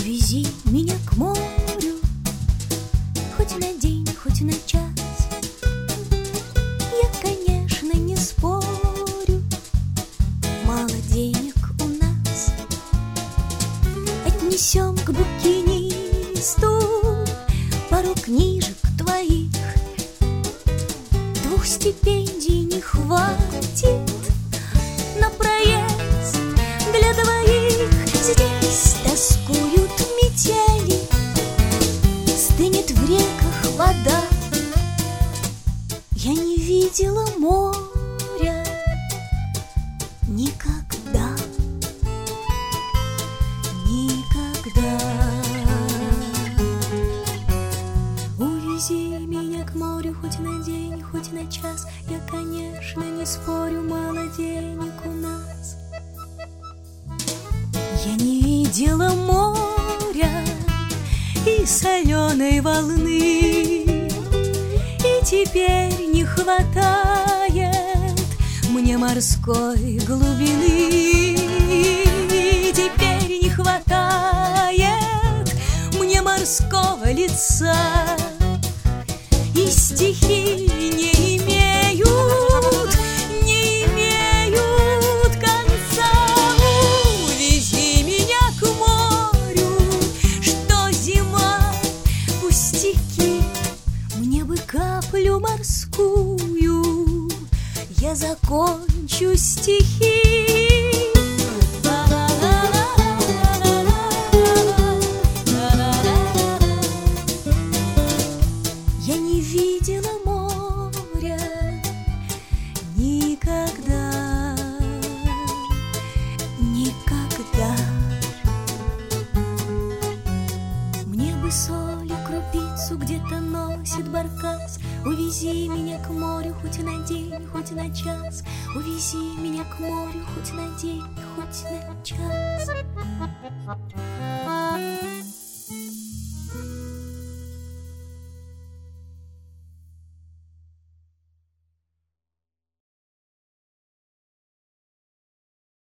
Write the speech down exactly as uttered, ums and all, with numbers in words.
Увези меня к морю, хоть на день, хоть на час. Я, конечно, не спорю, мало денег у нас. Отнесем к букинисту пару книжек твоих. Двух стипендий не хватит на проезд для двоих. Здесь тоскуют метели, стынет в реках вода. Я не видела моря никогда, никогда. Увези меня к морю хоть на день, хоть на час. Я, конечно, не спорю, мало денег у нас. Я не видела моря и соленой волны, и теперь не хватает мне морской глубины. И теперь не хватает мне морского лица. И стихи не имеют, не имеют конца. Увези меня к морю, что зима пустяки. Мне бы каплю морскую, я закончу стихи. Я не видела моря никогда, никогда. Мне бы соли крупицу где-то носит баркас. Увези меня к морю хоть на день, хоть на час. Увези меня к морю хоть на день, хоть на час.